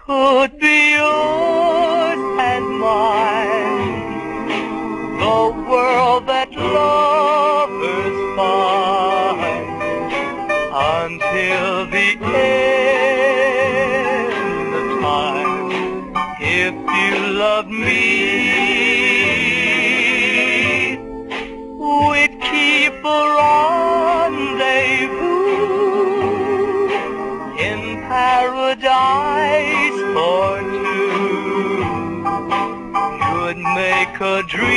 could be yours and mine, the world that lovers find, until the end of time. If you love me, we'd keep a rendezvous in paradise for two. You'd make a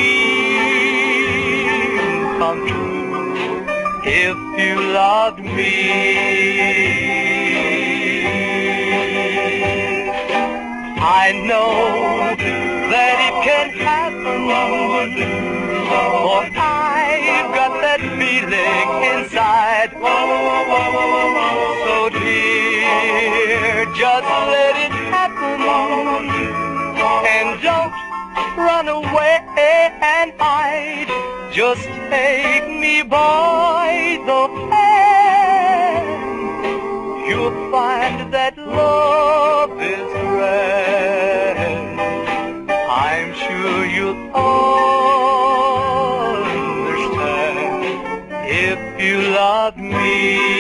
dream come true if you loved me. I know that it can happen, for I've got that feeling inside. So dear, just let it happen, and don't run away and hide. Just take me by the hand. You'll find that love is grand. I'm sure you'll understand if you love me.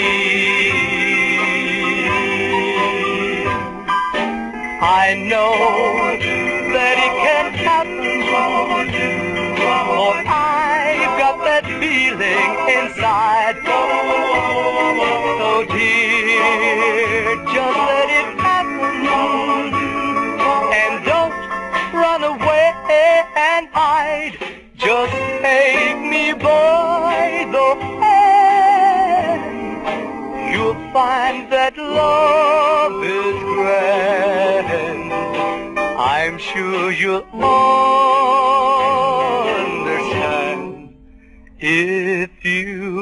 I know that it can happen, for I've got that feeling inside. So dear, just let it happen, and don't run away and hide. Just take me by the hand. You'll find that love is grand. I'm sure you'll understand if you